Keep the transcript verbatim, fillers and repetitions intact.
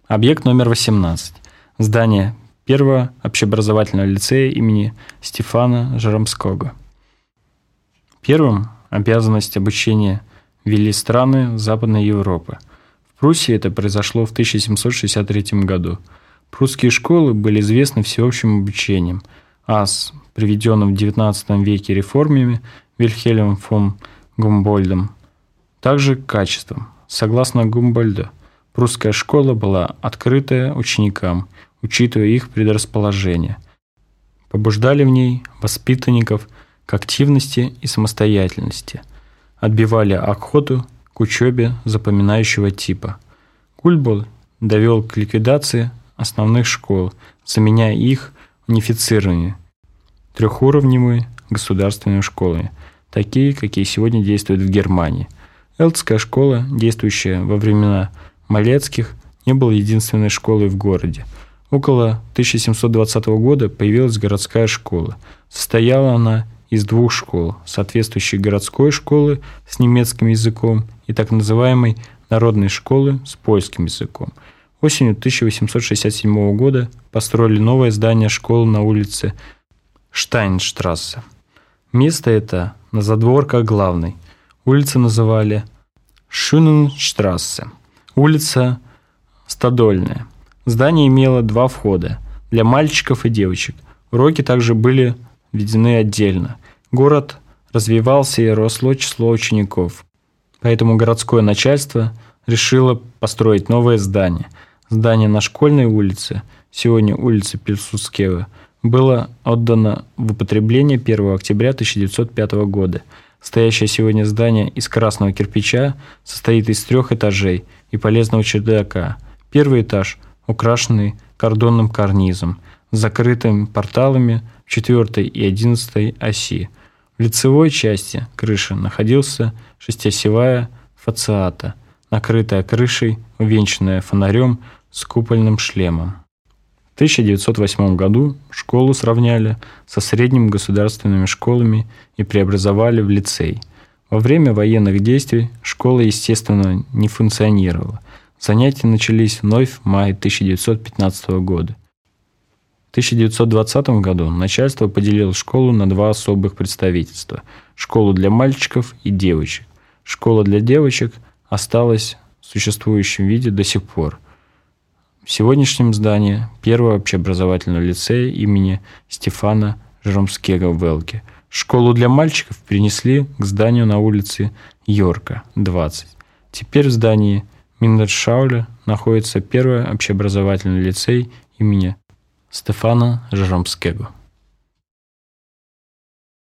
Объект номер восемнадцать. Здание первого общеобразовательного лицея имени Стефана Жаромского. Первым обязанность обучения ввели страны Западной Европы. В Пруссии это произошло в тысяча семьсот шестьдесят третьем году. Прусские школы были известны всеобщим обучением, а с приведенным в девятнадцатом веке реформами Вильхельмом фон Гумбольдтом также качеством. Согласно Гумбольдту, прусская школа была открытая ученикам, учитывая их предрасположение. Побуждали в ней воспитанников к активности и самостоятельности, отбивали охоту к учебе запоминающего типа. Гумбольдт довел к ликвидации основных школ, заменяя их унифицированными, трехуровневыми государственными школами, такие, какие сегодня действуют в Германии. Эльтская школа, действующая во времена Малецких, не была единственной школой в городе. Около тысяча семьсот двадцатого года появилась городская школа. Состояла она из двух школ, соответствующей городской школы с немецким языком и так называемой народной школы с польским языком. Осенью тысяча восемьсот шестьдесят седьмого года построили новое здание школы на улице Штайнштрассе. Место это на задворках главной. Улицу называли Шюненштрассе, улица Стодольная. Здание имело два входа для мальчиков и девочек. Уроки также были введены отдельно. Город развивался и росло число учеников. Поэтому городское начальство решило построить новое здание. Здание на Школьной улице, сегодня улица Пилсудского, было отдано в употребление первого октября тысяча девятьсот пятого года. Стоящее сегодня здание из красного кирпича состоит из трех этажей и полезного чердака. Первый этаж украшенный кордонным карнизом, с закрытыми порталами в четвертой и одиннадцатой оси. В лицевой части крыши находился шестиосевая фациата, накрытая крышей, увенчанная фонарем с купольным шлемом. В тысяча девятьсот восьмом году школу сравняли со средними государственными школами и преобразовали в лицей. Во время военных действий школа, естественно, не функционировала. Занятия начались вновь в мае тысяча девятьсот пятнадцатого года. В тысяча девятьсот двадцатом году начальство поделило школу на два особых представительства – школу для мальчиков и девочек. Школа для девочек осталась в существующем виде до сих пор. В сегодняшнем здании первого общеобразовательного лицея имени Стефана Жаромского в Элке. Школу для мальчиков перенесли к зданию на улице Йорка, двадцать. Теперь в здании Миндершауля находится первый общеобразовательный лицей имени Стефана Жаромского.